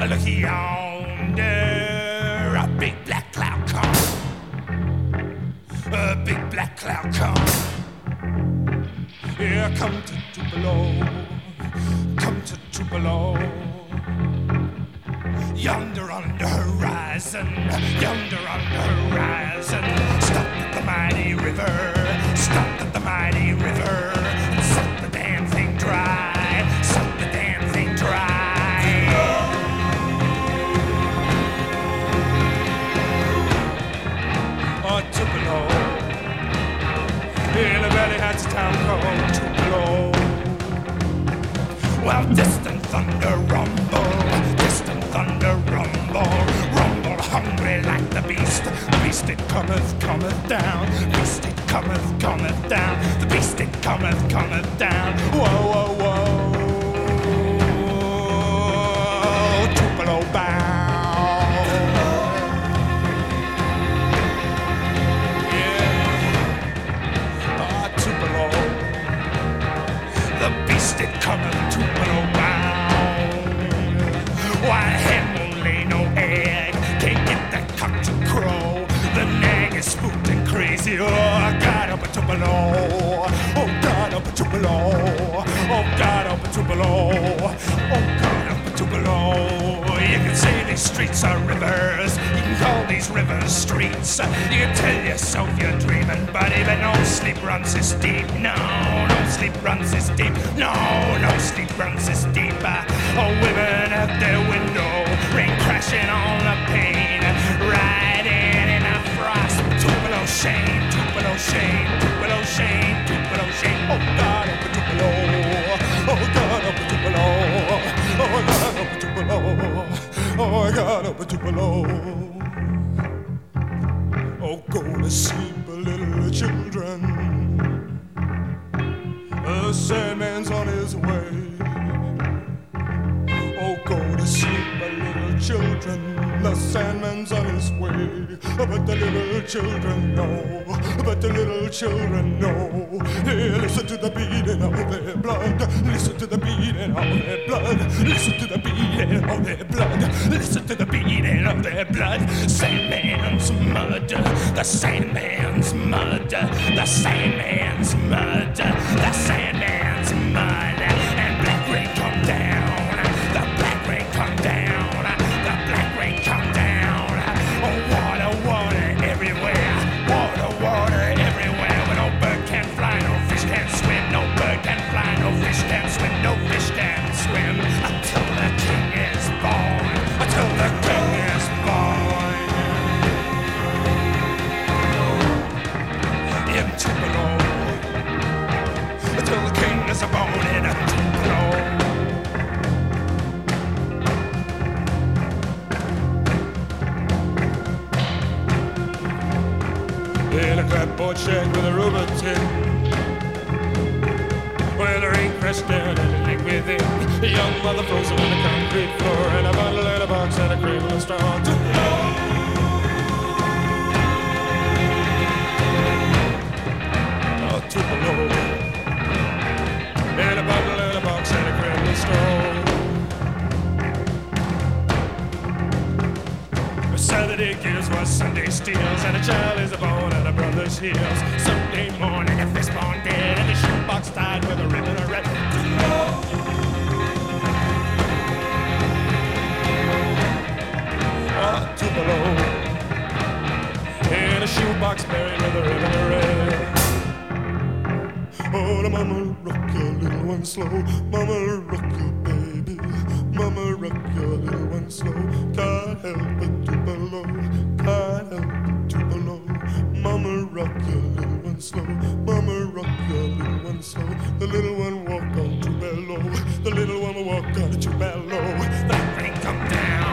Look yonder, a big black cloud come. A big black cloud come. Here come to Tupelo, come to Tupelo. Yonder on the horizon, yonder on the horizon. Stop at the mighty river, stop at the mighty river. And suck the damn thing dry, suck the damn thing dry. Oh, Tupelo, in a very hot town called Tupelo. Well, distant thunder rumble, distant thunder rumble, rumble hungry like the beast. The beast it cometh, cometh down. Beast it cometh, cometh down. The beast it cometh, cometh down. Whoa, whoa, whoa. Tupelo bound. Yeah. Ah, Tupelo. The beast it cometh, Tupelo bound. Why, hen won't lay no egg, can't get that cock to crow. The nag is spooked and crazy. Oh, God, up a Tupelo. Oh, God, up a Tupelo. Oh, God, up a Tupelo. Oh, God, up a Tupelo. You can say these streets are rivers. You can call these rivers streets. You can tell yourself you're dreaming, buddy, but no sleep runs this deep. No, no sleep runs this deep. No, no sleep runs this deep. Oh, women at their window, rain crashing on the pane, riding in a frost. Tupelo shame, Tupelo shame, Tupelo shame, Tupelo shame. Oh God, up a Tupelo. Oh God, up a Tupelo. Oh God, up a Tupelo. Oh God, up a Tupelo. Oh, go to sleep, little children. The Sandman's on his way. Oh, go to sleep, little children. The Sandman's on his way. But the little children know. But the little children know. Hey, listen to the beating of their blood. Listen to the beating of their blood. Listen to the beating of their blood. Listen to the beating of their blood. Sandman's mud. The Sandman's mud. The Sandman's mud. The Sandman's mud. And black rain come down. The black rain come down. The black rain come down. Oh, water, water everywhere. Water, water everywhere. Where no bird can fly, no fish can swim. No bird can fly, no fish can swim. No fish can swim until the king is born. Until the king is born. In Tupelo. Until the king is born in a Tupelo. In a clapboard shack with a rubber tin, where the rain crashed down and it leaked within. A young mother frozen on the concrete floor, and a bottle in a box and a cradle of straw. Oh, Tupelo. In a bottle in a box and a cradle of straw. Saturday gives what Sunday steals, and a child is born at a brother's heels. Sunday morning, a fistborn dead, and a shoebox tied with a ribbon of red. Oh, Tupelo. In a shoebox buried with a ribbon of red. Oh, the mama rock your little one slow. Mama rock your baby. Mama rock your little one slow. Can't help it, Tupelo. Can't help it, Tupelo. Mama rock your little one slow. Mama rock your little one slow. The little one walk on Tupelo. The little one will walk on Tupelo. The rain come down.